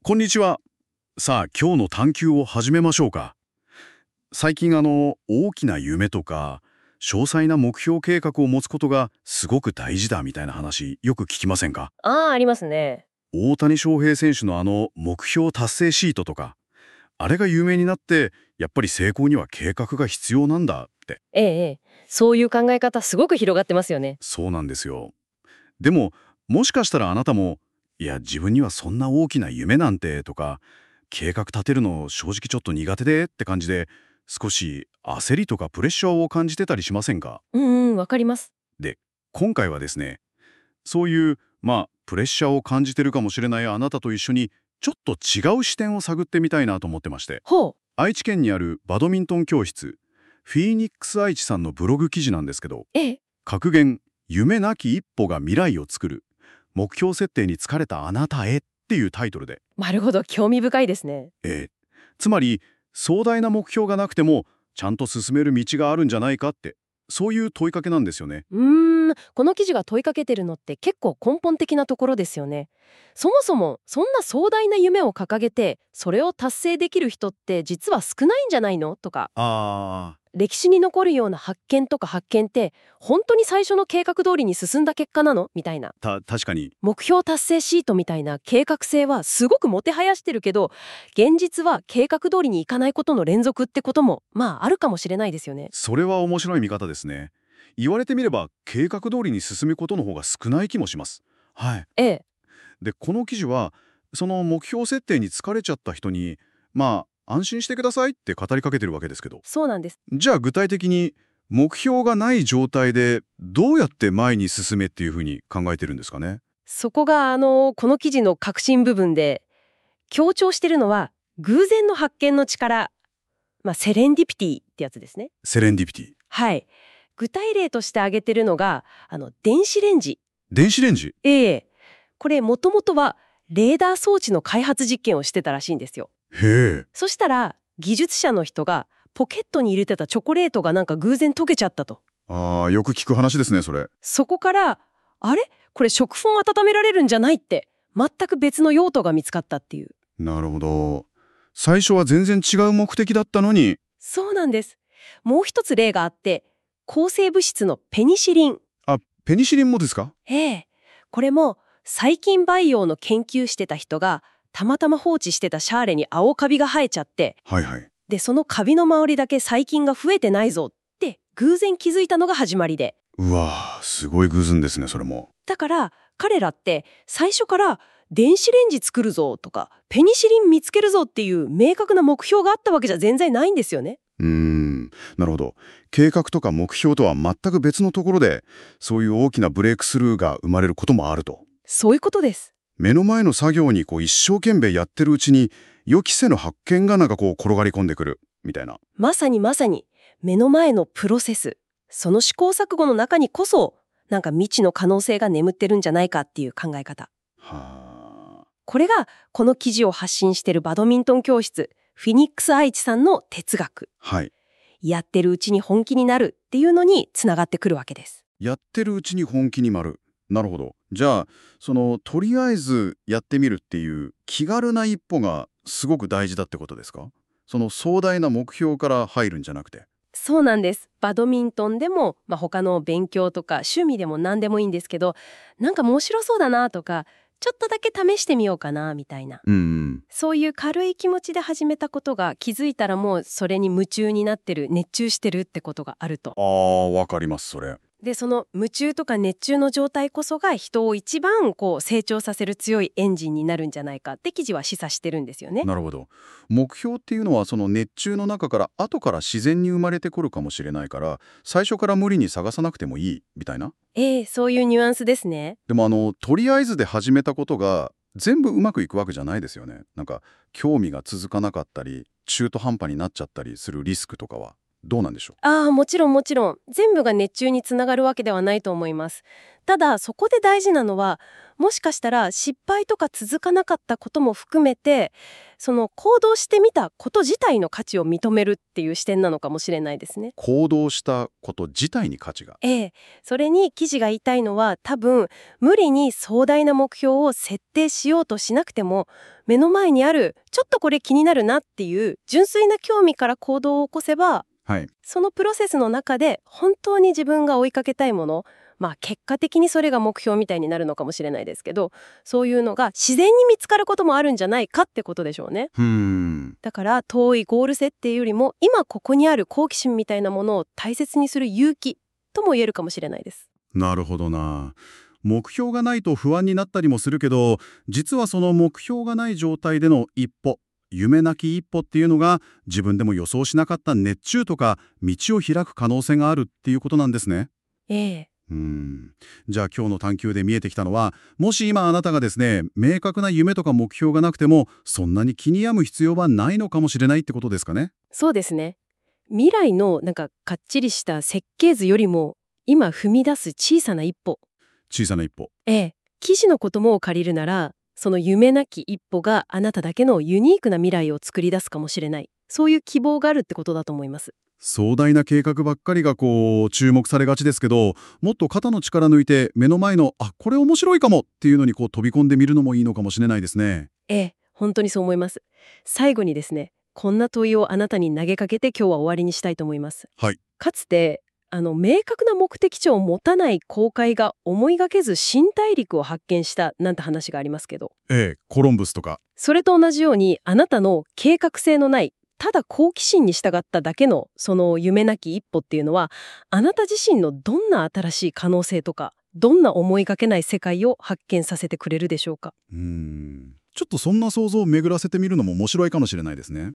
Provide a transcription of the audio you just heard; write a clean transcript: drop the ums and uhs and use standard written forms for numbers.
こんにちは。さあ、今日の探求を始めましょうか。最近大きな夢とか、詳細な目標計画を持つことがすごく大事だみたいな話、よく聞きませんか？ ありますね。 大谷翔平選手の目標達成シートとか、あれが有名になって、やっぱり成功には計画が必要なんだって。 ええ、そういう考え方すごく広がってますよね。 そうなんですよ。でも、もしかしたらあなたも、いや、自分にはそんな大きな夢なんてとか、計画立てるの正直ちょっと苦手でって感じで、少し焦りとかプレッシャーを感じてたりしませんか？ わかります。 で、今回はですね、そういう、プレッシャーを感じてるかもしれないあなたと一緒に、ちょっと違う視点を探ってみたいなと思ってまして、 ほう。 愛知県にあるバドミントン教室、フィーニックス愛知さんのブログ記事なんですけど、 ええ。 格言、夢なき一歩が未来を作る。目標設定に疲れたあなたへっていうタイトルで、 なるほど、興味深いですね。 つまり壮大な目標がなくてもちゃんと進める道があるんじゃないかって、そういう問いかけなんですよね。 この記事が問いかけてるのって結構根本的なところですよね。そもそもそんな壮大な夢を掲げてそれを達成できる人って実は少ないんじゃないのとか、 あ歴史に残るような発見って本当に最初の計画通りに進んだ結果なのみたいな。 確かに。 目標達成シートみたいな計画性はすごくもてはやしてるけど、現実は計画通りにいかないことの連続ってこともあるかもしれないですよね。 それは面白い見方ですね。言われてみれば計画通りに進むことの方が少ない気もします。はい。 ええ。 で、この記事はその目標設定に疲れちゃった人に、安心してくださいって語りかけてるわけですけど、 そうなんです。 じゃあ具体的に目標がない状態でどうやって前に進めっていうふうに考えてるんですかね？ そこがこの記事の核心部分で強調してるのは、偶然の発見の力、セレンディピティってやつですね。 セレンディピティ。 はい。具体例として挙げてるのが電子レンジ。 電子レンジ。 ええ。これもともとはレーダー装置の開発実験をしてたらしいんですよ。 へえ。 そしたら技術者の人がポケットに入れてたチョコレートがなんか偶然溶けちゃったと。 よく聞く話ですね、それ。 そこからあれこれ食粉温められるんじゃないって全く別の用途が見つかったっていう。 なるほど。最初は全然違う目的だったのに。 そうなんです。もう一つ例があって、抗生物質のペニシリン。 ペニシリンもですか？ ええ。これも細菌培養の研究してた人がたまたま放置してたシャーレに青カビが生えちゃって、 はいはい。 でそのカビの周りだけ細菌が増えてないぞって偶然気づいたのが始まりで。 うわー、すごい偶然ですね、それも。 だから彼らって最初から電子レンジ作るぞとかペニシリン見つけるぞっていう明確な目標があったわけじゃ全然ないんですよね。 なるほど。計画とか目標とは全く別のところで、そういう大きなブレイクスルーが生まれることもあると。 そういうことです。 目の前の作業に一生懸命やってるうちに、予期せぬ発見が転がり込んでくる、みたいな。 まさに目の前のプロセス、その試行錯誤の中にこそ未知の可能性が眠ってるんじゃないかっていう考え方。 はあ。 これがこの記事を発信しているバドミントン教室フィニックス愛知さんの哲学。 はい。 やってるうちに本気になるっていうのにつながってくるわけです。 やってるうちに本気になる。なるほど。じゃあ、とりあえずやってみるっていう気軽な一歩がすごく大事だってことですか？その壮大な目標から入るんじゃなくて。 そうなんです。バドミントンでも、他の勉強とか趣味でも何でもいいんですけど、面白そうだなとかちょっとだけ試してみようかなみたいな、そういう軽い気持ちで始めたことが気づいたらもうそれに夢中になってる、熱中してるってことがあると。 わかります、それ。 でその夢中とか熱中の状態こそが人を一番成長させる強いエンジンになるんじゃないかって記事は示唆してるんですよね。 なるほど。目標っていうのはその熱中の中から後から自然に生まれてくるかもしれないから、最初から無理に探さなくてもいいみたいな。 そういうニュアンスですね。 でもとりあえずで始めたことが全部うまくいくわけじゃないですよね。興味が続かなかったり中途半端になっちゃったりするリスクとかは。 どうなんでしょもちろんもちろん。全部が熱中につながるわけではないと思います。ただ、そこで大事なのは、もしかしたら失敗とか続かなかったことも含めて、その行動してみたこと自体の価値を認めるっていう視点なのかもしれないですね。 行動したこと自体に価値が。 ええ。それに記事が言いたいのは、多分、無理に壮大な目標を設定しようとしなくても、目の前にある、ちょっとこれ気になるなっていう純粋な興味から行動を起こせば、 はい。 そのプロセスの中で本当に自分が追いかけたいもの、結果的にそれが目標みたいになるのかもしれないですけど、そういうのが自然に見つかることもあるんじゃないかってことでしょうね。だから遠いゴール設定よりも今ここにある好奇心みたいなものを大切にする勇気とも言えるかもしれないです。 なるほどな。目標がないと不安になったりもするけど、実はその目標がない状態での一歩、夢なき一歩っていうのが自分でも予想しなかった熱中とか道を開く可能性があるっていうことなんですね。 ええ。 じゃあ今日の探求で見えてきたのは、もし今あなたがですね、明確な夢とか目標がなくてもそんなに気に病む必要はないのかもしれないってことですかね。 そうですね。未来のかっちりした設計図よりも今踏み出す小さな一歩。 小さな一歩。 ええ。記事の言葉を借りるなら、その夢なき一歩があなただけのユニークな未来を作り出すかもしれない。そういう希望があるってことだと思います。 壮大な計画ばっかりが注目されがちですけど、もっと肩の力抜いて目の前のこれ面白いかもっていうのに飛び込んでみるのもいいのかもしれないですね。 ええ、本当にそう思います。最後にですね、こんな問いをあなたに投げかけて今日は終わりにしたいと思います。 はい。 かつて明確な目的地を持たない航海が思いがけず新大陸を発見したなんて話がありますけど、 コロンブスとか。 それと同じようにあなたの計画性のないただ好奇心に従っただけのその夢なき一歩っていうのは、あなた自身のどんな新しい可能性とかどんな思いがけない世界を発見させてくれるでしょうか。 ちょっとそんな想像を巡らせてみるのも面白いかもしれないですね。